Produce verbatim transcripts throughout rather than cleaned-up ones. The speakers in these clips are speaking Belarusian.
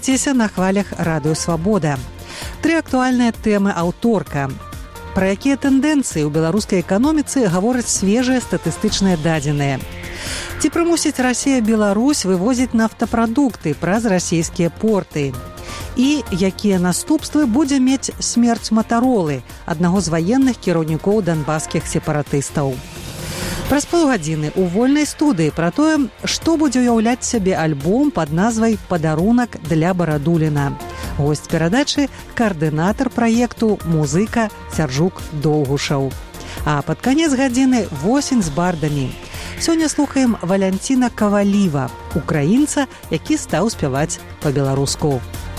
Слухайцеся на хвалях Радыё Свабода. Тры актуальныя тэмы аўторка. Пра якія тэндэнцыі ў беларускай эканоміцы гавораць свежыя статыстычныя дадзеныя. Ці прымусіць Расія Беларусь вывозіць нафтапрадукты праз расійскія порты? І якія наступствы будзе мець смерць Матаролы, аднаго з ваенных кіраўнікоў донбасскіх сепаратыстаў. Праз паўгадзіны ў вольнай студыі пра тое, што будзе ўяўляць сябе альбом пад назвай «Падарунак для Барадуліна». Госць перадачы – каардынатар праекту музыка Сяржук Доўгушаў. А пад канец гадзіны восень з бардамі. Сёння слухаем Валянціна Каваліва, украінца, які стаў спяваць па-беларуску.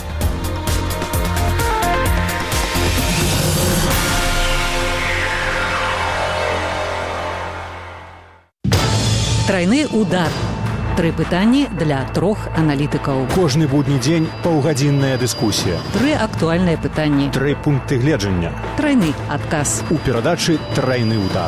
Трайны удар. Тры пытанні для трох аналітыкаў. Кожны будні дзень паўгадзінная дыскусія. Тры актуальныя пытанні. Тры пункты гледжання. Трайны адказ. У перадачы «Трайны удар».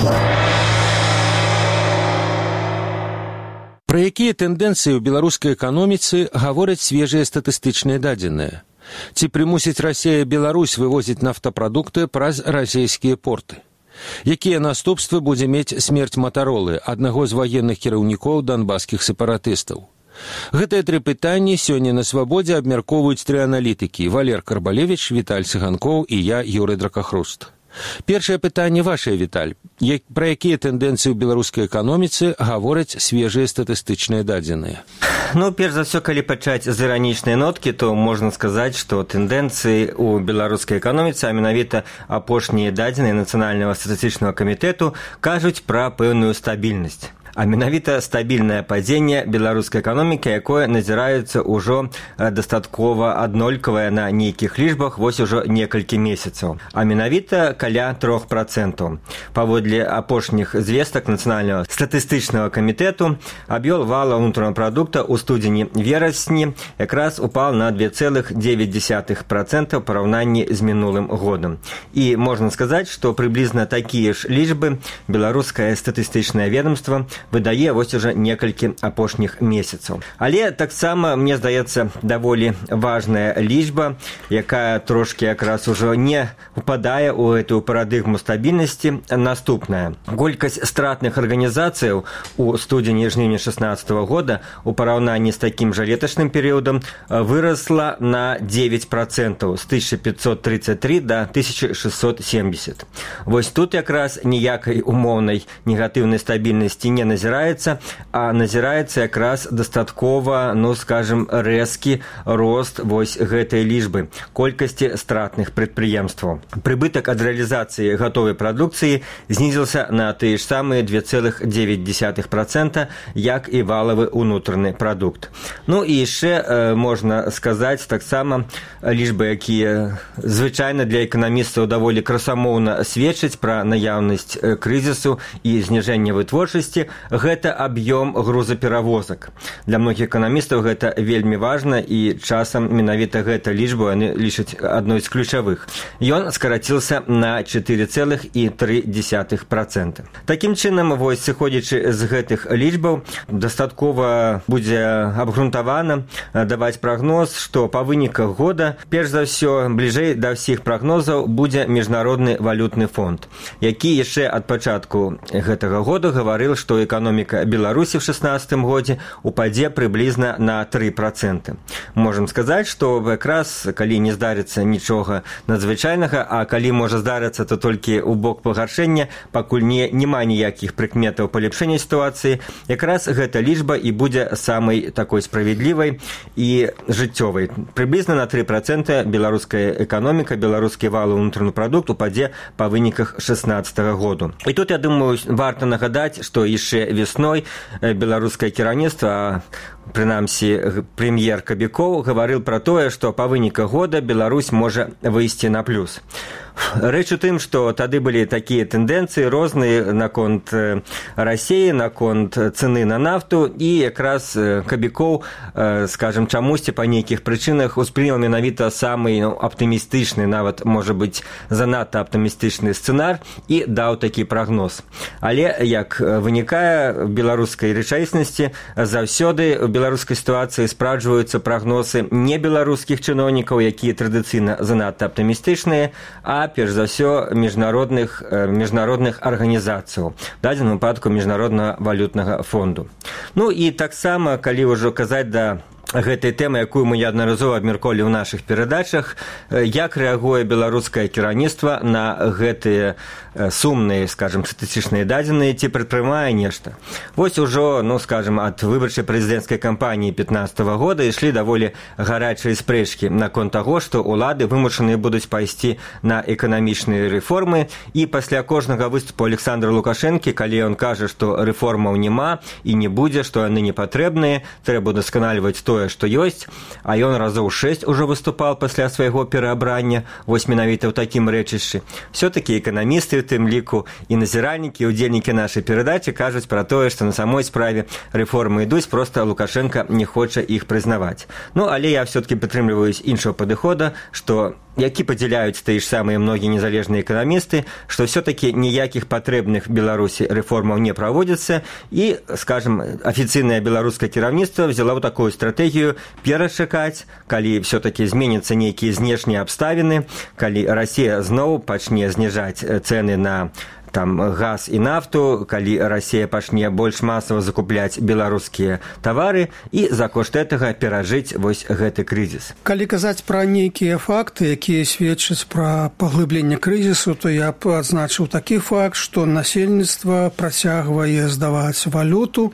Пра якія тэндэнцыі ў беларускай эканоміцы гавораць свежыя статыстычныя дадзеныя? Ці прымусіць Расія Беларусь вывозіць нафтапрадукты праз расійскія порты? Якія наступствы будзе мець смерць Матаролы, аднаго з ваенных кіраўнікоў донбасскіх сепаратыстаў? Гэтыя тры пытанні сёння на Свабодзе абмяркоўваюць тры аналітыкі: Валер Карбалевіч, Віталь Цыганкоў і я, Юрый Дракахруст. Першае пытанне вашае, Віталь. Як, пра якія тэндэнцыі ў беларускай эканоміцы гавораць свежыя статыстычныя дадзеныя? Ну, перш за ўсё, калі пачаць з іранічнай ноткі, то можна сказаць, што тэндэнцыі ў беларускай эканоміцы, а менавіта апошнія дадзеныя Нацыянальнага статыстычнага камітэту, кажуць пра пэўную стабільнасць. А менавіта стабільнае падзенне беларускай эканомікі, якое назіраецца ўжо дастаткова аднолькавае на нейкіх лічбах вось ужо некалькі месяцаў. А менавіта каля трох працэнтаў. Паводле апошніх звестак Нацыянальнага статыстычнага камітэту, аб'ём валового ўнутранага прадукта ў студзені-верасні якраз упаў на два цэлых дзевяць дзесятых працэнта ў параўнанні з мінулым годам. І можна сказаць, што прыблізна такія ж лічбы беларускае статыстычнае ведомства выдае вось уже некалькі апошніх месяцаў. Але таксама, мне здаецца, даволі важная лічба, якая трошки якраз ужо не упадае ў гэтую парадыгму стабільнасці, наступная. Колькасць стратных арганізацыяў у студзені-жніўні шэснаццатага года у параўнанні з такім жа леташным перыядам вырасла на дзевяць працэнтаў, з тысяча пятьсот тридцать три да тысяча шестьсот семьдесят. Вось тут якраз ніякай умоўнай негатыўнай стабільнасці не назіраецца, а назіраецца якраз дастаткова, ну, скажем, рэзкі рост вось гэтай лічбы, колькасці стратных прадпрыемстваў. Прыбытак ад рэалізацыі гатовай прадукцыі знізіўся на тыя ж самыя два цэлых дзевяць дзесятых працэнта, як і валавы ўнутраны прадукт. Ну і яшчэ э, можна сказаць таксама лічбы, якія звычайна для эканамістаў даволі красамоўна сведчаць пра наяўнасць э, крызісу і зніжэння вытворчасці, гэта аб'ём грузаперавозак. Для многіх эканамістаў гэта вельмі важна, і часам менавіта гэта лічбу яны лічаць адной з ключавых. Ён скарацілася на чатыры цэлых тры дзесятых працэнта. Такім чынам, вось сыходзячы з гэтых лічбаў, дастаткова будзе абгрунтавана даваць прагноз, што па выніках года, перш за ўсё, бліжэй да ўсіх прагнозаў будзе Міжнародны валютны фонд, які яшчэ ад пачатку гэтага года гаварыў, што эканоміка Беларусі в шэснаццатым годзе упадзе прыблізна на тры працэнты. Можам сказаць, што якраз калі не здарыцца нічога надзвычайнага, а калі можа здарыцца, то толькі ў бок пагаршэння, пакуль не, няма ніякіх прыкметаў палепшэння сітуацыі, якраз гэта лічба і будзе самай такой справедлівай і жыццёвай. Прыблізна на тры працэнты беларуская эканоміка, беларускі валовы ўнутраны прадукт упадзе па выніках шэснаццатага году. І тут, я думаю, варта нагадаць, што яшчэ весной беларускае кіраўніцтва, прынамсі прэм'ер Кабікоў, гаварыў пра тое, што па выніках года Беларусь можа выйсці на плюс. Рэч у тым, што тады былі такія тэндэнцыі розныя наконт Расіі, наконт цэны на нафту, і якраз Кабікоў, скажем, чамусьці па нейкіх прычынах успрыняў менавіта самы ну, аптымістычны, нават, можа быць, занадта аптымістычны сцэнар і даў такі прагноз. Але, як вынікае в беларускай рэчаіснасці, заўсёды ў беларускай сітуацыі спраўджваюцца прагнозы не беларускіх чыноўнікаў, якія традыцыйна занадта аптымістычныя, а перш за ўсё міжнародных, міжнародных арганізацыяў, в дадзеным выпадку міжнароднага валютнага фонду. Ну і таксама, калі ўжо казаць да гэтай тэмы, якую мы неаднаразова абмяркоўвалі ў нашых перадачах, як рэагуе беларускае кіраўніцтва на гэтыя сумныя, скажем, статыстычныя дадзеныя, ці прадпрымае нешта. Вось ужо, ну, скажем, ад выбарчай прэзідэнцкай кампаніі пятнаццатага года ішлі даволі гарачыя спрэчкі наконт таго, што ўлады вымушаныя будуць пайсці на эканамічныя рэформы, і пасля кожнага выступу Александра Лукашэнкі, калі ён кажа, што рэформаў няма і не будзе, што яны не патрэбныя, трэба удасканальваць тое, што ёсць, а ён разоў шэсць ужо выступаў пасля свайго пераабрання, вось менавіта ў такім рэчышчы. Все-таки эканамісты, у тым ліку і назіральнікі, удзельнікі нашай перадачы кажуць пра тое, што на самой справе рэформы ідуць, проста Лукашенко не хоча іх прызнаваць. Ну, але я все-таки падтрымліваюсь іншого падыхода, што які падзяляюць тыя ж самыя многія незалежныя эканамісты, што все-таки ніякіх патрэбных Беларусі рэформаў не праводзіцца, і, скажем, афіцыйнае беларускае кіраўніцтва взяла ў такую стратэгію перачакаць, калі все-таки зменяцца нейкія знешнія абставіны, калі Расія зноў пачне зніжаць цэны на там газ і нафту, калі Расія пачне больш масава закупляць беларускія тавары і за кошт гэтага перажыць вось гэты крызіс. Калі казаць пра нейкія факты, якія сведчаць пра паглыбленне крызісу, то я б адзначыў такі факт, што насельніцтва працягвае здаваць валюту,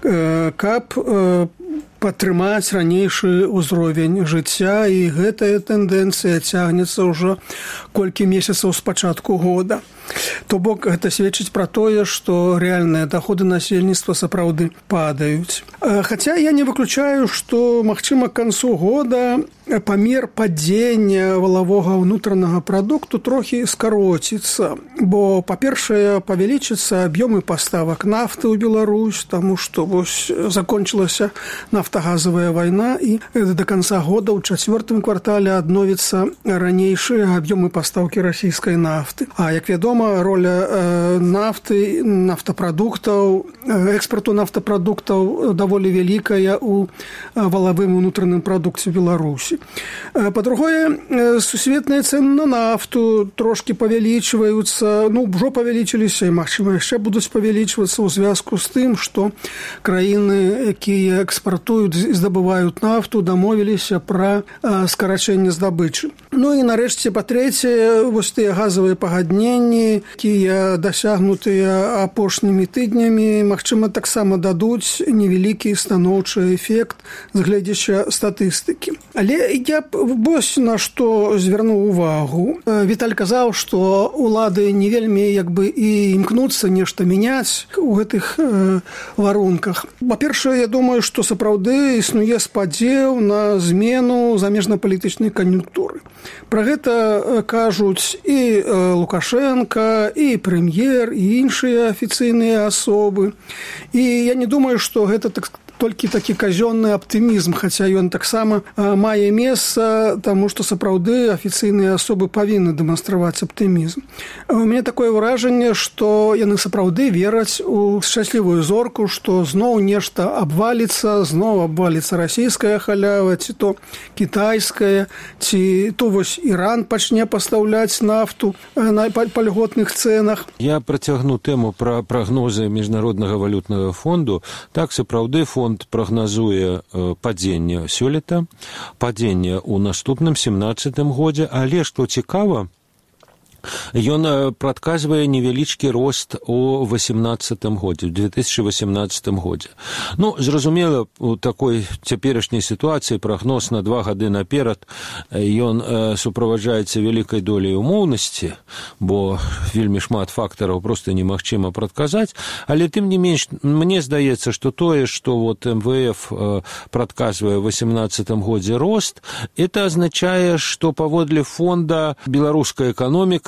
каб падтрымаць ранейшы ўзровень жыцця, і гэтая тэндэнцыя цягнецца ўжо колькі месяцаў з пачатку года. То бок гэта сведчыць пра тое, што рэальныя даходы насельніцтва сапраўды падаюць. Хаця я не выключаю, што, магчыма, к канцу года памер падзення валавога ўнутранага прадукту трохі скароціцца, бо, па-першае, павялічыцца аб'ёмы паставак нафты ў Беларусь, таму што вось закончылася нафтагазавая вайна, і да канца года ў чацвёртым квартале адновіцца ранейшыя аб'ёмы пастаўкі расійскай нафты. А, як вядома, роля нафты, нафтапрадуктаў, экспарту нафтапрадуктаў даволі вялікая ў валавым унутраным прадукце Беларусі. Па-другое, сусветныя цэны на нафту трошкі павялічваюцца, ну, ўжо павялічыліся, і, магчыма, яшчэ будуць павялічвацца ў звязку з тым, што краіны, якія экспартуюць і здабываюць нафту, дамовіліся пра скарачэнне здабычы. Ну і, нарэшце, па-трэцяе, вось тыя газавыя пагадненні, якія дасягнутыя апошнімі тыднямі, магчыма, таксама дадуць невялікі станоўчы эфект з гледзяча статыстыкі. Але я б вось на што звярнуў увагу. Віталь казаў, што ўлады не вельмі як бы і імкнуцца нешта мяняць у гэтых э, варунках. Па-першае, я думаю, што сапраўды існуе спадзеў на змену замежна-палітычнай кан'юнктуры. Пра гэта кажуць і Лукашенко, і прэм'ер, і іншыя афіцыйныя асобы. І я не думаю, што гэта так толькі такі казённы аптымізм, хаця ён таксама мае месца, таму што сапраўды афіцыйныя асобы павінны дэманстраваць аптымізм. У мяне такое ўражанне, што яны сапраўды вераць у шчаслівую зорку, што зноў нешта абваліцца, зноў абваліцца расійская халява, ці то кітайская, ці то вось Іран пачне пастаўляць нафту на пальготных цэнах. Я працягну тэму пра прагнозы міжнароднага валютнага фонду. Так, сапраўды, фонд Фонд прагназуе падзенне сёлета, падзенне ў наступным семнаццатым годзе, але, што цікава, ён прадказвае невялічкі рост у восемнадцатым годзе, у две тысячи восемнадцатым годзе. Ну, зразумела, у такой цяперашняй сітуацыі прагноз на два гады наперад, ён суправаджаецца вялікай доляй умоўнасці, бо вельмі шмат фактараў проста немагчыма прадказаць, але тым не менш, мне здаецца, што тое, што вот эм вэ эф прадказвае ў восемнадцатым годзе рост, это азначае, што паводле фонда беларуская эканоміка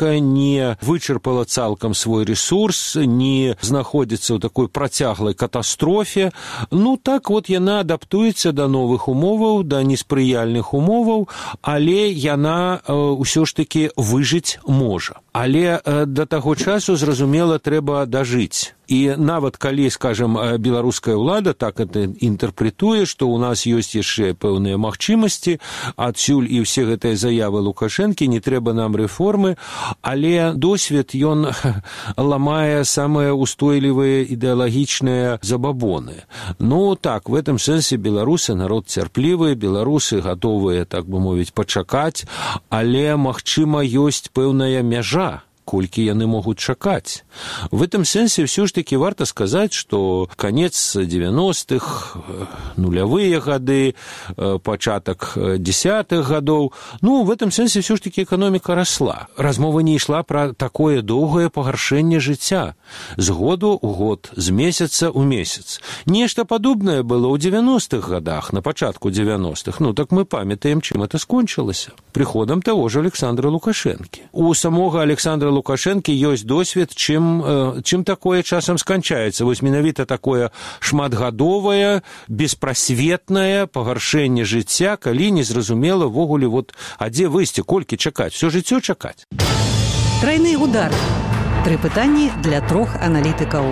эканоміка не вычарпала цалкам свой ресурс, не знаходзіцца ў такой працяглай катастрофе. Ну, так вот яна адаптуецца да новых умоваў, да неспрыяльных умоваў, але яна ўсё ж такі выжыць можа. Але да таго часу, зразумела, трэба дажыць. І нават калі, скажем, беларуская ўлада так это інтэрпрэтуе, што ў нас ёсць яшчэ пэўныя магчымасці, адсюль і ўсе гэтыя заявы Лукашэнкі, не трэба нам рэформы, але досвед ён ламае самыя устойлівыя ідэалагічныя забабоны. Ну так, в этом сэнсе беларусы народ цярплівы, беларусы гатовыя, так бы мовіць, пачакаць, але, магчыма, ёсць пэўная мяжа, колькі яны могуць чакаць. В этом сэнсе ўсё ж такі варта сказаць, што канец дзевяностых, нулявыя гады, пачатак дзесятых гадоў, ну, в этом сэнсе ўсё ж такі эканоміка расла. Размова не ішла пра такое доўгае пагаршэнне жыцця. З году ў год, з месяца ў месяц. Нешта падобнае было ў дзевяностых гадах, на пачатку дзевяностых. Ну, так мы памятаем, чым это скончылася. Прыходам таго ж Александра Лукашэнкі. У самога Александра Лукашэнкі ёсць досвед, чым, чым такое часам сканчаецца. Вось менавіта такое шматгадовае, беспрасветнае пагаршэнне жыцця, калі незразумела ввогуле, вот, а дзе выйсце, колькі чакаць, всё жыццё чакаць. Тройны удар. Тры пытанні для трох аналітыкаў.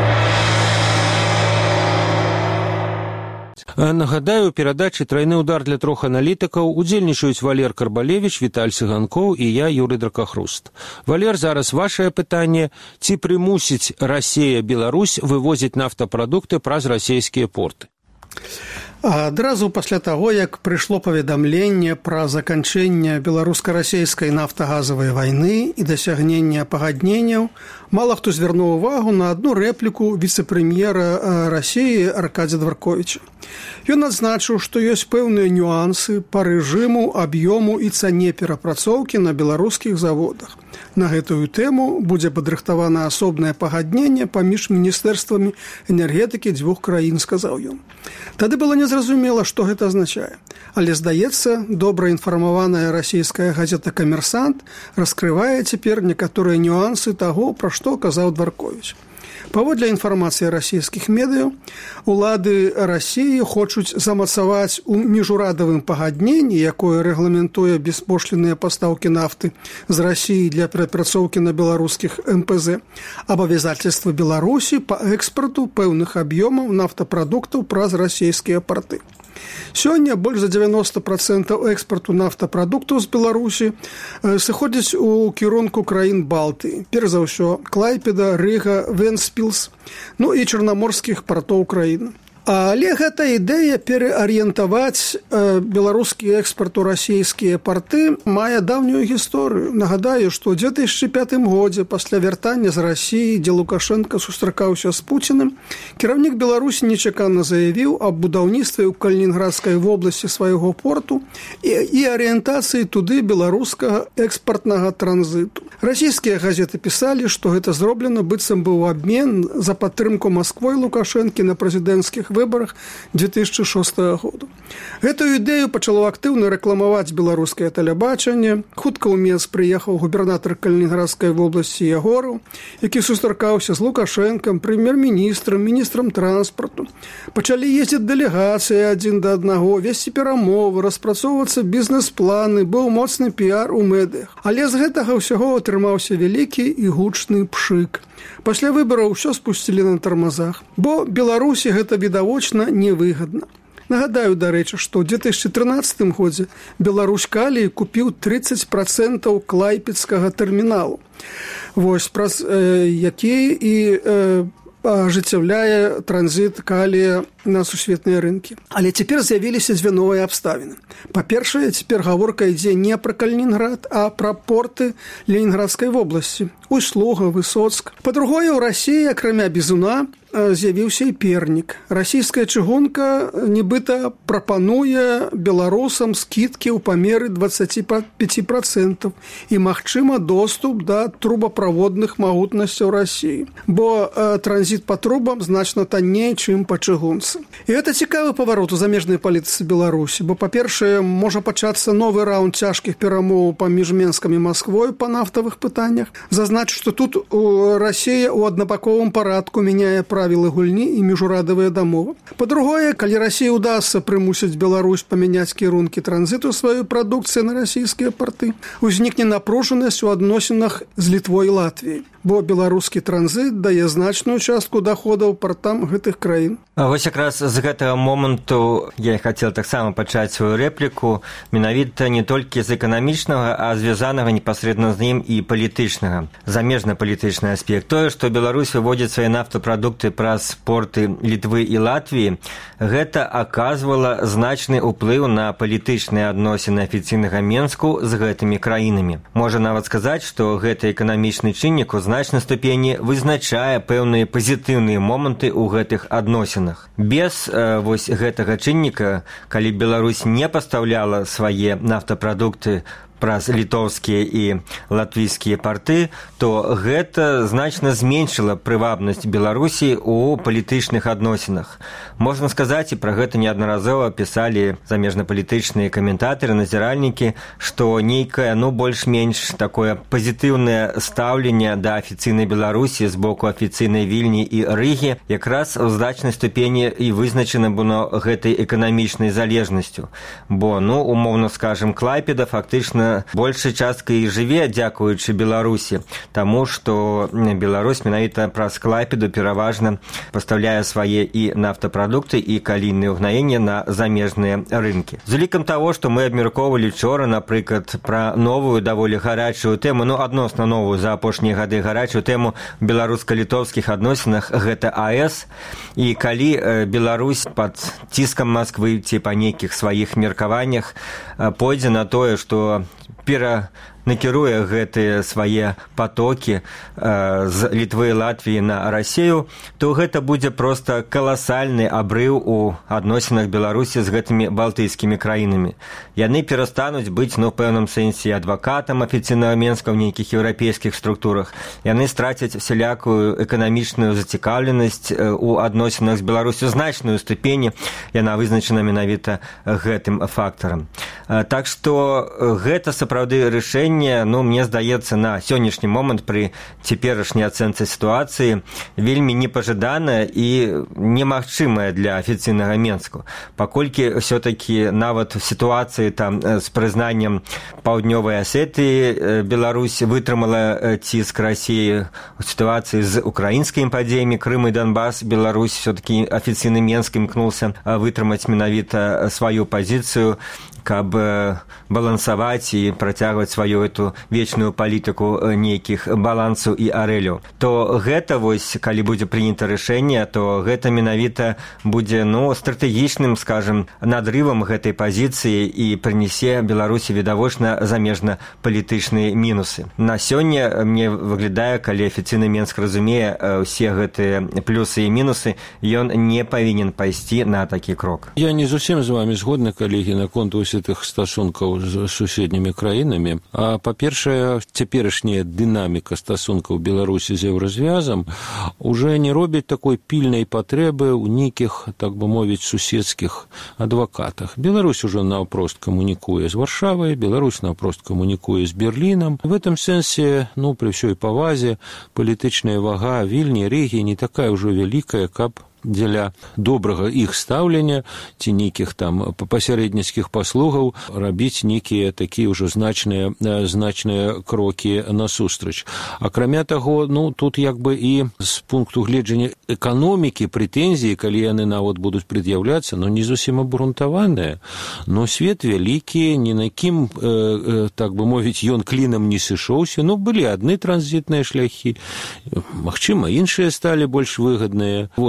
Нагадаю, у перадачы «Тройны удар» для трох аналітыкаў удзельнічаюць Валер Карбалевіч, Віталь Цыганкоў і я, Юрый Дракахруст. Валер, зараз вашае пытанне. Ці прымусіць Расія Беларусь вывозіць нафтапрадукты праз расійскія порты? Адразу пасля таго, як прыйшло паведамленне пра заканчэнне беларуска-расійскай нафтагазавай вайны і дасягнення пагадненняў, мала хто звярнуў увагу на адну рэпліку віцэ-прэм'ера Расіі Аркадзя Дворковіча. Ён адзначыў, што ёсць пэўныя нюансы па рэжыму, аб'ёму і цане перапрацоўкі на беларускіх заводах. На гэтую тэму будзе падрыхтавана асобнае пагадненне паміж міністэрствамі энергетыкі дзвюх краін, сказаў ён. Тады было незразумела, што гэта азначае. Але, здаецца, добра інфармаваная расійская газета «Камерсант» раскрывае цяпер некаторыя нюансы таго, пра што казаў Дворковіч. Паводле інфармацыі расійскіх медыяў, улады Расіі хочуць замацаваць у міжурадавым пагадненні, якое рэгламентуе беспошлінныя пастаўкі нафты з Расіі для перапрацоўкі на беларускіх эм пэ зэ, абавязательства Беларусі па экспарту пэўных аб'ёмаў нафтапрадуктаў праз расійскія парты. Сёння больш за дзевяносто процентаў экспарту нафтапрадуктаў з Беларусі сыходзяць у кірунку краін Балтыі, перш за ўсё Клайпеда, Рыга, Вентспілс, ну і чарнаморскіх партоў краіны. Але гэта ідэя пераарыентаваць беларускі экспарт у расійскія парты мае даўнюю гісторыю. Нагадаю, што ў две тысячы пятым годзе пасля вяртання з Расіі, дзе Лукашенко сустракаўся з Пуціным, кіраўнік Беларусі нечакана заявіў аб будаўніцтве ў Калінінградскай вобласці свайго порту і, і арыентацыі туды беларускага экспартнага транзіту. Расійскія газеты пісалі, што гэта зроблена быццам быў абмен за падтрымку Масквой Лукашэнкі на прэзідэнцкіх выбарах две тысячи шостага году. Гэтую ідэю пачало актыўна рэкламаваць беларускае тэлебачанне. Хутка ў Мінск прыехаў губернатар Калінінградскай вобласці Ягораў, які сустракаўся з Лукашэнкам, прэм'ер-міністрам, міністрам транспарту. Пачалі ездзіць дэлегацыі адзін да аднаго, весці перамовы, распрацоўвацца бізнес-планы, быў моцны піар у медыях. Але з гэтага ўсяго атрымаўся вялікі і гучны пшык. Пасля выбараў усё спусцілі на тармазах, бо Беларусі гэта відавочна невыгадна. Нагадаю, дарэчы, што ў две тысячи трынаццатым годзе Беларусь Калій купіў тридцать процентаў клайпедскага тэрміналу, вось праз э, які і э, ажыццяўляе транзіт калія на сусветныя рынкі. Але цяпер з'явіліся дзве новыя абставіны. Па-першае, цяпер гаворка ідзе не пра Калінінград, а пра порты Ленінградскай вобласці, Услуга, Высоцк. Па-другое, у Расіі, акрамя бізуна, з'явіўся і пернік. Расійская чыгунка нібыта прапануе беларусам скідкі ў памеры дваццаць пяць працэнтаў і, магчыма, доступ да трубаправодных магутнасцяў Расіі, бо э, транзіт па трубам значна танней, чым па чыгунцы. І гэта цікавы паварот у замежнай палітыцы Беларусі, бо, па-першае, можа пачацца новы раунд цяжкіх перамоў паміж Менскам і Масквой па нафтавых пытаннях. Зазначу, што тут Расія ў аднабаковым парадку мяняе правілы гульні і міжурадавыя дамовы. Па-другое, калі Расія ўдасца прымусіць Беларусь памяняць кірункі транзіту сваёй прадукцыі на расійскія парты, узнікне напружанасць у адносінах з Літвой і Латвіяй, бо беларускі транзіт дае значную частку даходаў партам гэтых краін. А вось якраз з гэтага моманту я хацеў таксама пачаць сваю рэпліку менавіта не толькі з эканамічнага, а звязанага непасрэдна з ім і палітычнага, замежна-палітычны аспект. Тое, што Беларусь выводзіць свае нафтапрадукты праз порты Літвы і Латвіі, гэта аказвала значны ўплыў на палітычныя адносіны афіцыйнага Менску з гэтымі краінамі. Можа нават сказаць, што гэты эканамічны чыннік у значнай ступені вызначае пэўныя пазітыўныя моманты ў гэтых адносінах. Без э, вось гэтага чынніка, калі Беларусь не пастаўляла свае нафтапрадукты праз літоўскія і латвійскія парты, то гэта значна зменшыла прывабнасць Беларусі ў палітычных адносінах. Можна сказаць, і пра гэта неаднаразова пісалі замежна-палітычныя каментатары, назіральнікі, што нейкае, ну, больш-менш такое пазітыўнае стаўленне да афіцыйнай Беларусі з боку афіцыйнай Вільні і Рыгі якраз у значнай ступені і вызначана было гэтай эканамічнай залежнасцю. Бо, ну, умоўна скажам, Клайпеда фактычна большай часткай жыве дзякуючы Беларусі, таму што Беларусь менавіта праз Клайпеду пераважна пастаўляе свае і нафтапрадукты, і калійныя ўгнаенні на замежныя рынкі. З улікам таго, што мы абмяркоўвалі вчора, напрыклад, пра новую даволі гарачую тэму, ну, адносна новую за апошнія гады гарачую тэму беларуска-літоўскіх адносінах, гэта АЭС, і калі Беларусь пад ціскам Масквы ці па нейкіх сваіх меркаваннях пойдзе на тое, што перанакіруе гэтыя свае патокі э, з Літвы і Латвіі на Расію, то гэта будзе проста каласальны абрыў у адносінах Беларусі з гэтымі балтыйскімі краінамі. Яны перастануць быць, ну, в пэўным сэнсе адвакатам афіцыйнага Менска ў нейкіх еўрапейскіх структурах. Яны страцяць всялякую эканамічную зацікаўленасць у адносінах з Беларусю, значную ступені, яна вызначана менавіта гэтым фактарам. Так што гэта сапраўды рашэнне, ну, мне здаецца, на сённяшні момант пры цяперашняй ацэнцы сітуацыі вельмі непажаданае і немагчымае для афіцыйнага Менску, паколькі ўсё-такі нават в сітуацыі там з прызнаннем Паўднёвай Асетыі Беларусь вытрымала ціск Расіі, у сітуацыі з украінскімі падзеямі Крым і Донбас Беларусь ўсё-такі афіцыйны Менск імкнуўся вытрымаць менавіта сваю пазіцыю, каб балансаваць і працягваць сваю эту вечную палітыку нейкіх балансаў і арэляў. То гэта вось, калі будзе прынята рашэнне, то гэта менавіта будзе, ну, стратэгічным, скажем, надрывам гэтай пазіцыі і прынесе Беларусі відавочна замежна-палітычныя мінусы. На сёння мне выглядае, калі афіцыйны Менск разумее ўсе гэтыя плюсы і мінусы, ён не павінен пайсці на такі крок. Я не зусім з вами згодны, калегі, наконт гэтых стасункаў з суседнімі краінамі. А, па-першае, цяперашняя дынаміка стасункаў Беларусі з еўразвязам уже не робіць такой пільнай патрэбы ў нейкіх, так бы мовіць, суседскіх адвакатах. Беларусь уже наўпрост камунікуе з Варшавай, Беларусь наўпрост камунікуе з Берлінам. В этом сэнсе, ну, пры ўсёй павазе, палітычная вага Вільні, Рыгі не такая ўжо вялікая, каб дзеля добрага іх стаўлення ці нейкіх там пасярэдніцкіх паслугаў рабіць нейкія такія ўжо значныя значныя крокі насустрач. Акрамя таго, ну, тут як бы і з пункту гледжання эканомікі прэтэнзіі, калі яны нават будуць прад'яўляцца, ну, не зусім абгрунтаваныя, но свет вялікі, ні на кім, э, так бы мовіць, ён клінам не сышоўся. Ну, былі адны транзітныя шляхі, магчыма, іншыя сталі больш выгадныя. Вось, так што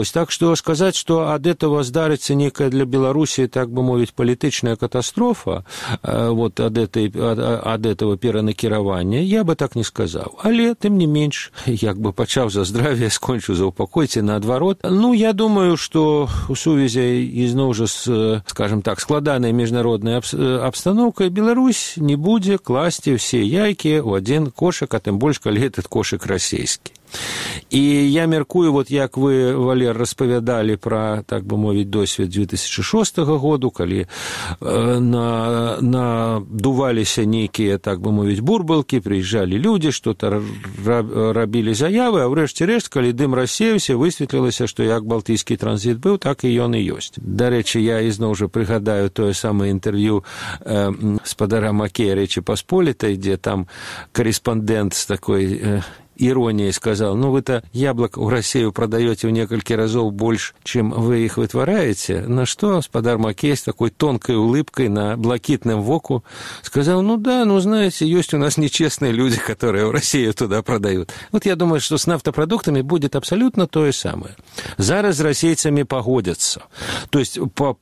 что сказать, что от этого здарится некая для Беларуси, так бы мовить, политичная катастрофа, вот от, этой, от, от этого перанакіравання, я бы так не сказал. Але, тем не менш, як бы пачаў за здравие, скончу за упокойте, наадварот. Ну, я думаю, что у сувязі ізноў жа з, скажем так, складанай міжнароднай абстаноўкай Беларусь не будзе класці ўсе яйкі ў адзін кошык, а тым больш, калі этот кошык расійскі. І я мяркую, вот як вы, Валер, распавядалі пра, так бы мовіць, досвед две тысячи шостага году, калі э, на, надуваліся нейкія, так бы мовіць, бурбалкі, прыязджалі людзі, што-то рабілі заявы, а ўрэшце рэшт, калі дым рассеяўся, высветлілася, што як балтыйскі транзіт быў, так і ён і ёсць. Дарэчы, я ізноў жа прыгадаю тое самае інтэрв'ю э, спадара Макея Рэчы Пасполітай, дзе там корэспандэнт з такой э, иронией сказал, ну, вы-то яблок в Россию продаете в несколько разов больше, чем вы их вытворяете, на что спадар Макей с такой тонкой улыбкой на блакитном воку сказал, ну да, ну, знаете, есть у нас нечестные люди, которые в Россию туда продают. Вот я думаю, что с нафтопродуктами будет абсолютно то же самое. Зараз с российцами погодятся. То есть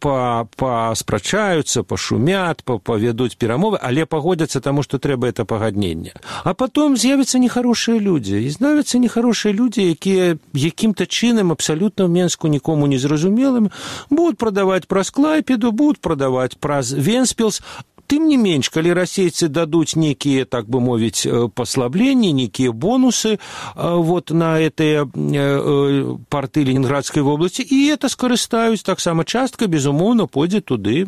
поспрачаются, пошумят, поведут перемовы, але погодятся тому, что треба это погоднение. А потом з'явятся нехорошие люди. І з'являться нехороші люди, які яким-то чином абсолютно в Менску нікому не зрозумілим будуть продавати праз Клайпеду, будуть продавати праз Венспілс. Тым не менш, калі расейцы дадуць некія, так бы мовіць, паслабленні, некія бонусы вот на гэтыя порты Ленинградской области, і это скарыстаюць таксама частка, безумоўна, пойдзе туды.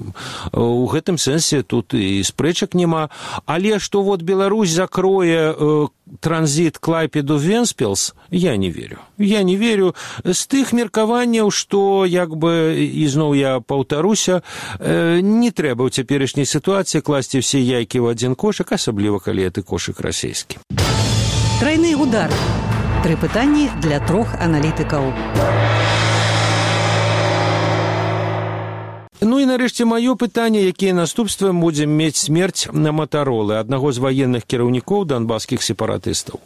У гэтым сэнсе тут і спрэчак няма. Але што вот Беларусь закрое транзит Клайпеду-Венспілс, я не верю. Я не верю з тых меркаванняў, што, як бы, ізноў я паўтаруся, не трэба ў цяперашняй ситуации класти все яйки в один кошик, особливо, коли это кошик российский. Тройный удар. Три пытанні для трох аналітыкаў. Ну і нарэшце маё пытанне, якія наступствам будзем мець смерць на Матаролы, аднаго з ваенных кіраўнікоў донбасскіх сепаратыстаў.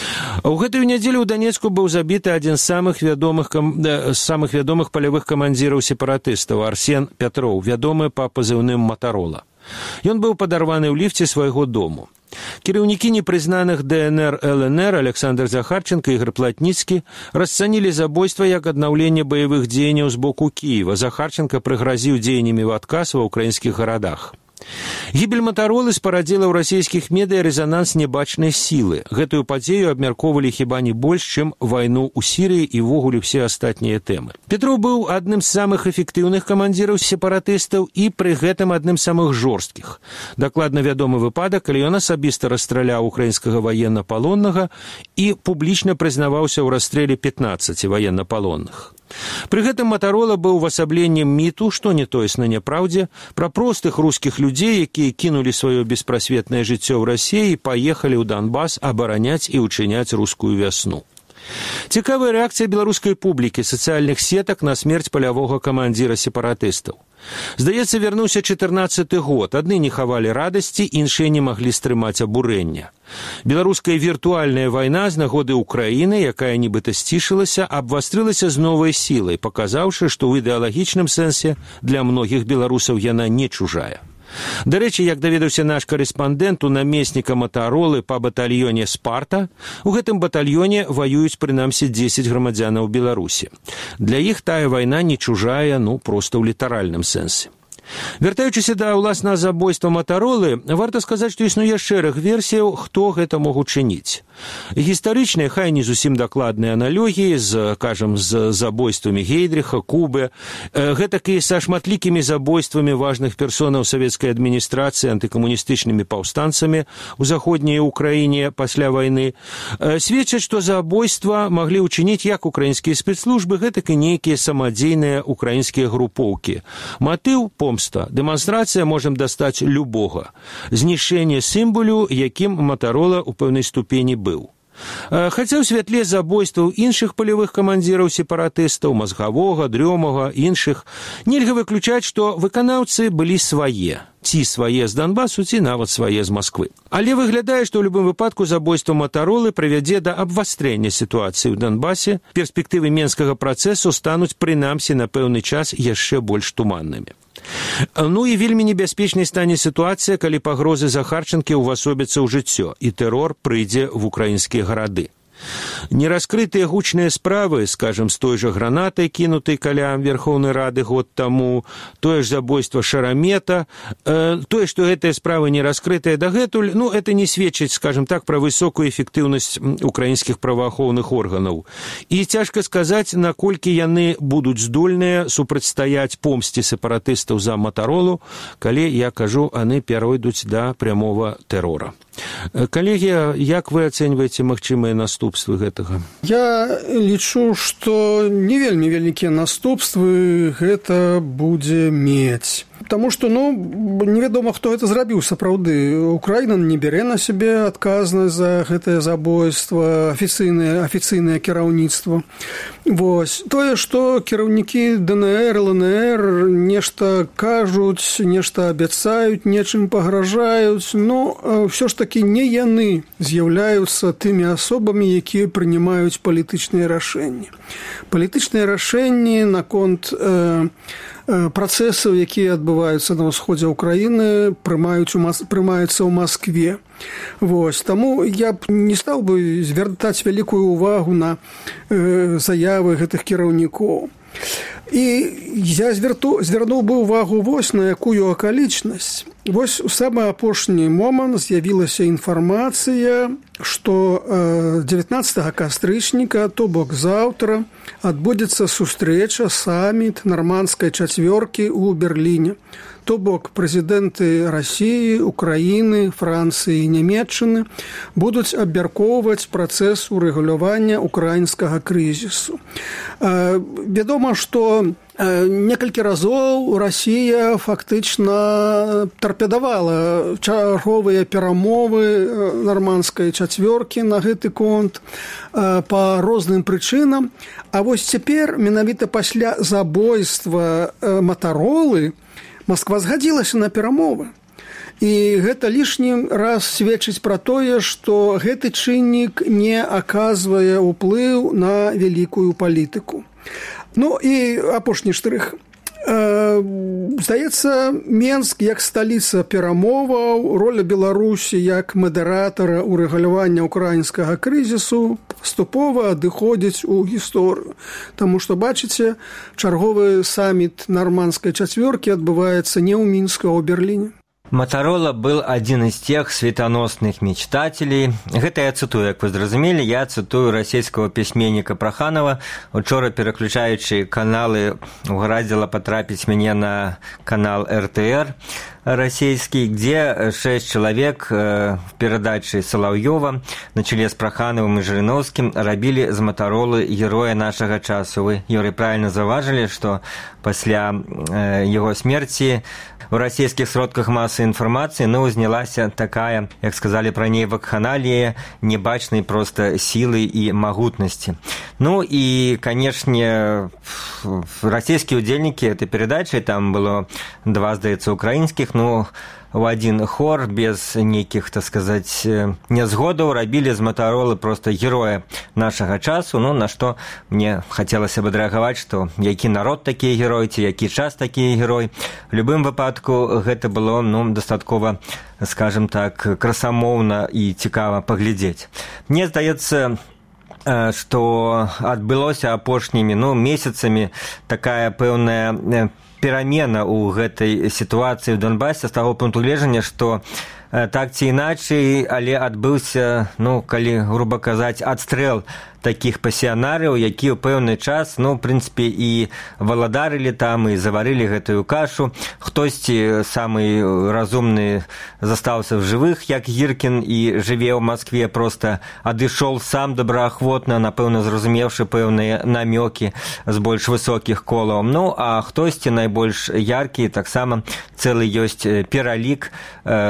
У гэтую нядзелю ў Данецку быў забіты адзін з самых вядомых, з самых вядомых палявых камандзіраў сепаратыстаў, Арсен Пятроў, вядомы па пазыўным Матарола. Ён быў падарваны ў ліфце свайго дому. Кіраўнікі непрызнаных ДНР ЛНР Александр Захарченко і Ігор Платніцкі расцанілі забойства як аднаўленне баявых дзеянняў з боку Кіева. Захарченко прыгразіў дзеяннямі ў адказ ва ўкраінскіх гарадах. Гібель Матаролы спарадзіла ў расійскіх медыя рэзананс небачнай сілы. Гэтую падзею абмяркоўвалі хіба не больш, чым вайну ў Сірыі і ўвогуле ўсе астатнія тэмы. Петроў быў адным з самых эфектыўных камандзіраў сепаратыстаў і пры гэтым адным з самых жорсткіх. Дакладна вядомы выпадак, калі ён асабіста расстраляў украінскага ваеннапалоннага і публічна прызнаваўся ў расстрэле пятнаццаці ваеннапалонных. Пры гэтым Матарола быў увасабленнем міту, што не тоесна няпраўдзе, пра простых рускіх людзей, якія кінулі сваё беспрасветнае жыццё ў Расіі і паехалі ў Донбас абараняць і ўчыняць рускую вясну. Цікавая рэакцыя беларускай публікі, сацыяльных сетак на смерць палявога камандзіра сепаратыстаў. Здаецца, вярнуўся чатырнаццаты год. Адны не хавалі радасці, іншыя не маглі стрымаць абурэння. Беларуская віртуальная вайна з нагоды Украіны, якая нібыта сцішылася, абвастрылася з новай сілай, паказаўшы, што ў ідэалагічным сэнсе для многіх беларусаў яна не чужая. Дарэчы, як даведаўся наш корэспандэнт, у намесніка Матаролы па батальёне «Спарта», у гэтым батальёне ваююць прынамсі дзесяць грамадзянаў Беларусі. Для іх тая вайна не чужая, ну, проста ў літаральным сэнсе. Вяртаючыся да ўласнага забойства Матаролы, варта сказаць, што існуе шэраг версіяў, хто гэта мог учыніць. Гістарычныя, хай не зусім дакладныя аналогіі з, кажам, з забойствамі Гейдріха, Кубы, гэтак і са шматлікімі забойствамі важных персонаў савецкай адміністрацыі, антыкамуністычнымі паўстанцамі ў заходняй Украіне пасля вайны, сведчаць, што забойства маглі ўчыніць як украінскія спецслужбы, гэтак і нейкія самадзейныя украінскія групоўкі. Матыў – помста. Дэманстрацыя можам дастаць любога. Знішчэнне сімвалю, якім Матарола ў пэўнай ступені быў. Хаця ў святле забойстваў іншых палявых камандзіраў сепаратыстаў, Мазгавога, Дрёмага, іншых, нельга выключаць, што выканаўцы былі свае. Ці свае з Донбасу, ці нават свае з Масквы. Але выглядае, што ў любым выпадку забойства Матаролы прывядзе да абвастрэння сітуацыі ў Донбасе. Перспектывы менскага працэсу стануць прынамсі на пэўны час яшчэ больш туманнымі. Ну і вельмі небяспечнай стане сітуацыя, калі пагрозы Захарчэнкі ўвасобяцца ў жыццё, і тэрор прыйдзе в украінскія гарады. Нераскрытыя гучныя справы, скажем, з той жа гранатай, кінутай каля Верхоўнай Рады год таму, тое ж забойства Шарамета, э, тое, што гэтыя справы не раскрытыя дагэтуль, ну, это не сведчыць, скажем так, пра высокую эфектыўнасць украінскіх праваахоўных органаў. І цяжка сказаць, наколькі яны будуць здольныя супрацьстаяць помсці сепаратыстаў за Матаролу, калі, я кажу, яны перайдуць да прямого тэрора. Калегі, як вы ацэньваеце магчымыя наступствы гэтага? Я лічу, што не вельмі вялікія наступствы гэта будзе мець. Таму што, ну, невядома, хто гэта зрабіў сапраўды. Украіна не бярэ на сябе адказнасць за гэтае забойства, афіцыйнае, афіцыйнае кіраўніцтва. Вось. Тое, што кіраўнікі ДНР, ЛНР нешта кажуць, нешта абяцаюць, нечым пагражаюць, ну, ўсё ж такі не яны з'яўляюцца тымі асобамі, якія прынимаюць палітычныя рашэнні. Палітычныя рашэнні наконт э, працэсаў, якія адбываюцца на ўсходзе ўкраіны, прымаюцца ў Маскве. Вось. Таму я б не стаў бы звяртаць вялікую ўвагу на э, заявы гэтых кіраўнікоў. І я звярту, звярнуў бы ўвагу вось на якую акалічнасць. Вось у самы апошні момант з'явілася інфармацыя, што дзевятнаццатага кастрычніка, то бок заўтра, адбудзецца сустрэча, саміт нармандскай чацвёркі ў Берліне. То бок прэзідэнты Расіі, Украіны, Францыі і Нямецчыны будуць абмяркоўваць працэс урэгулявання украінскага крызісу. Вядома, што некалькі разоў Расія фактычна тарпедавала чарговыя перамовы нармандскай чацвёркі на гэты конт па розным прычынам. А вось цяпер, менавіта пасля забойства Матаролы, Масква згадзілася на перамовы. І гэта лішні раз сведчыць пра тое, што гэты чыннік не аказвае ўплыў на вялікую палітыку. Ну і апошні штрых. Здаецца, Менск як сталіца перамоваў, роля Беларусі як мадэратара урэгулявання украінскага крызісу паступова адыходзіць у гісторыю. Таму што, бачыце, чарговы саміт нармандскай чацвёркі адбываецца не ў Мінску, а ў Берліне. Матарола был один из тех светоносных мечтателей. Гэта я цитую, як вы зразумелі, я цитую расійскага пісьменніка Праханова. Учора, пераключаючы каналы, угадзіла потрапіць мяне на канал эр тэ эр российский, где шесть человек в передаче Соловьева на челе с Прохановым и Жириновским рабили з Матаролы героя нашего часу. Вы, Юрий, правильно заважили, что после его смерти в российских сродках массовой информации, ну, узнялась такая, как сказали про ней вакханалия, небачной просто силы и могутности. Ну и, конечно, российские удельники этой передачи, там было два, здаецца, украинских, ну, в один хор, без нейкіх, так сказать, нязгодаў, рабілі з Матаролы просто героя нашага часу, ну, на што мне хацелася бы адрэагаваць, што які народ такі герой, ці які час такі герой. В любым выпадку гэта было, ну, дастаткова, скажем так, красамоўна і цікава паглядзець. Мне здаецца, што адбылося апошнімі, ну, месяцамі такая пэўная перамена ў гэтай сітуацыі ў Донбасе з таго пункту гледжання, што так ці іначай, але адбыўся, ну, калі груба казаць, адстрэл такіх пасіянарыў, які ў пэўны час, ну, в прынцыпе, і валадарылі там, і заварылі гэтую кашу. Хтосьці самы разумны застаўся в жывых, як Гіркін, і жыве ў Маскве, просто адышоў сам добраахвотна, напэўна, зразумеўшы пэўныя намёкі з больш высокіх колаў. Ну, а хтосьці найбольш яркі, таксама цэлы ёсць пералік гэтых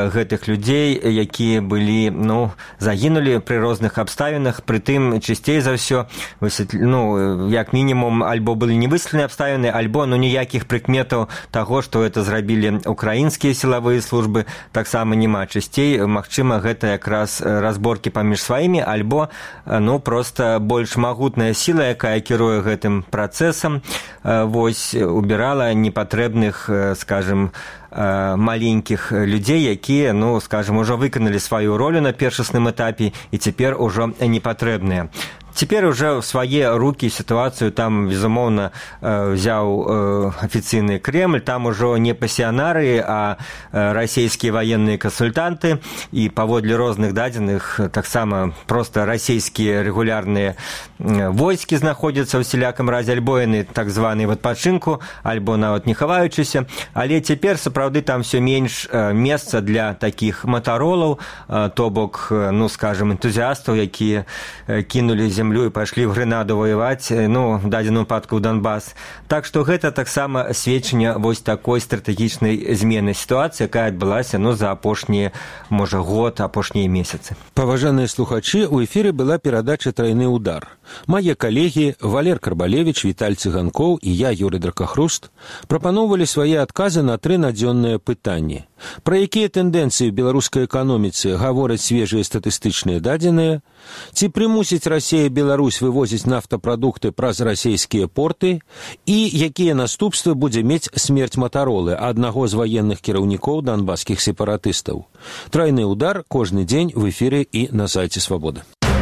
тых людзей, якія былі, ну, загінулі пры розных абставінах, прытым часцей за ўсё, ну, як мінімум, альбо былі невысветленыя абставіны, альбо, ну, ніякіх прыкметаў таго, што это зрабілі украінскія сілавыя службы, таксама няма. Часцей, магчыма, гэта якраз разборкі паміж сваімі, альбо, ну, проста больш магутная сіла, якая кіруе гэтым працэсам, вось, убірала непатрэбных, скажем, маленькіх людзей, якія, ну, скажем, ужо выканалі сваю ролю на першасным этапе і цяпер ужо непатрэбныя. Цяпер уже ў свае рукі сітуацыю там, безумоўна, взяў афіцыйны Кремль, там ужо не пасіянары, а расійскія ваенныя кансультанты, і паводле розных дадзеных таксама проста расійскія рэгулярныя войскі знаходзяцца ў сялякам разе, альбо яны так званы в адпачынку, альбо нават не хаваючыся, але цяпер сапраўды там все менш месца для такіх матаролаў, то бок, ну, скажем, энтузіастаў, якія кінулі землю і пайшлі ў Грэнаду ваяваць, ну, в дадзеным выпадку ў Донбас. Так што гэта таксама сведчанне вось такой стратэгічнай змены сітуацыі, якая адбылася, ну, за апошнія, можа, год, апошнія месяцы. Паважаныя слухачы, у эфіры была перадача «Трайны удар». Мае калегі Валер Карбалевіч, Віталь Цыганкоў і я, Юрый Дракахруст, прапаноўвалі свае адказы на тры надзённыя пытанні. Пра якія тэндэнцыі ў беларускай эканоміцы гавораць свежыя статыстычныя дадзеныя? Ці прымусіць Расія Беларусь вывозіць нафтапрадукты праз расійскія порты? І якія наступствы будзе мець смерць Матаролы, аднаго з ваенных кіраўнікоў донбасскіх сепаратыстаў? Трайны удар кожны дзень в эфіры і на сайце Свабода.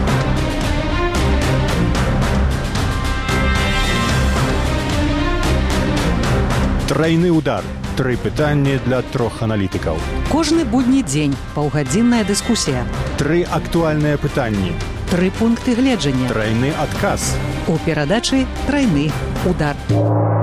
Трайны удар. Тры пытанні для трох аналітыкаў. Кожны будні дзень паўгадзінная дыскусія. Тры актуальныя пытанні. Тры пункты гледжання. Трайны адказ. У перадачы «Трайны удар».